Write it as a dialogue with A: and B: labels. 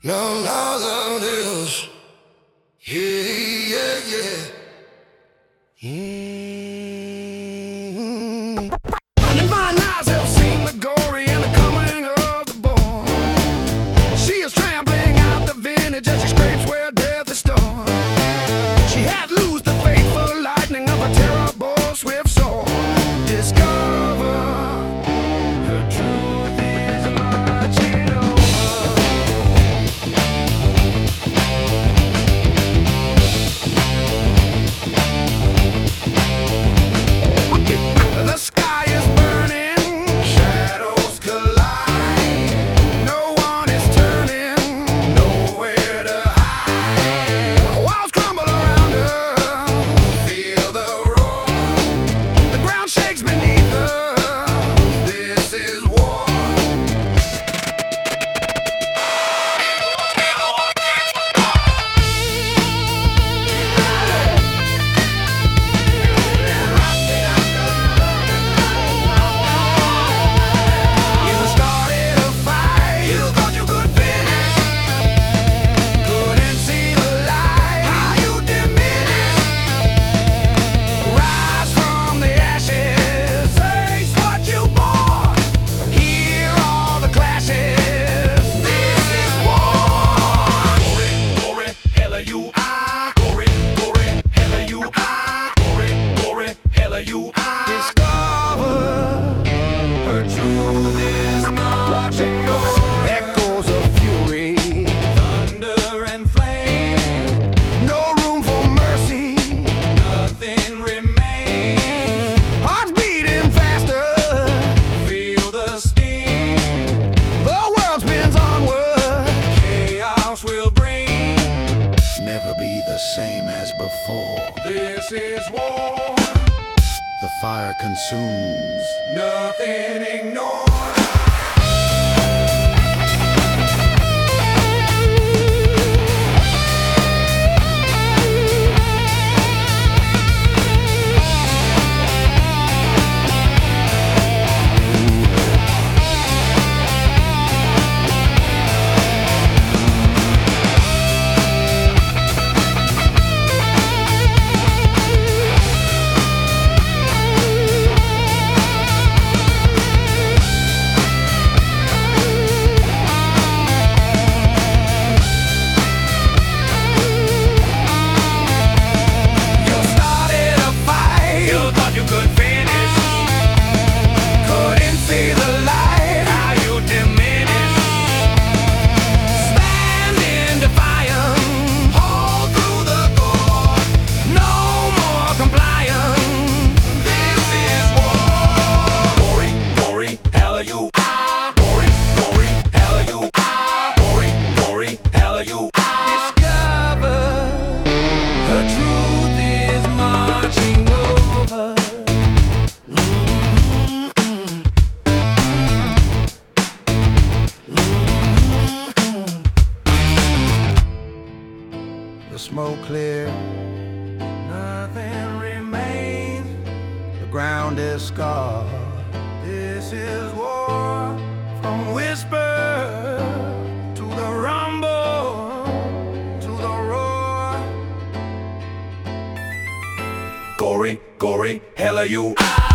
A: No, no, this. Yeah, yeah, yeah. And mine eyes have seen the glory and the coming of the born. She is trampling out the vintage as she scrapes where death is stored. She had loosed the faithful lightning of a terrible swift sword. Discover her truth is marching over. The sky is burning, shadows collide. No one is turning, nowhere to hide. Walls crumble around her, feel the roar. The ground shakes beneath her, this is war. You started a fight, you thought you could finish. Couldn't see the light, how you diminish. Rise from the ashes, face what you bore. Hear all the clashes, this is war. Glory, hella you are. Glory, hella you are. Glory, hella you are. Discover her truth is marching over. Echoes of fury, thunder and flame. No room for mercy, nothing remains. Hearts beating faster, feel the steam. The world spins onward, chaos will bring. Never be the same as before. This is war. The fire consumes, nothing ignored. You started a fight, you thought you could finish. Couldn't see the light, how you diminish. Stand in defiance, hold through the gore. No more compliance, this is war. Glory, hella you are. Glory, hella you are. Glory, hella you are. Discover the truth is marching over. The smoke clear, nothing remains. The ground is scarred. This is war. From whisper to the rumble to the roar. Gory, hella you are.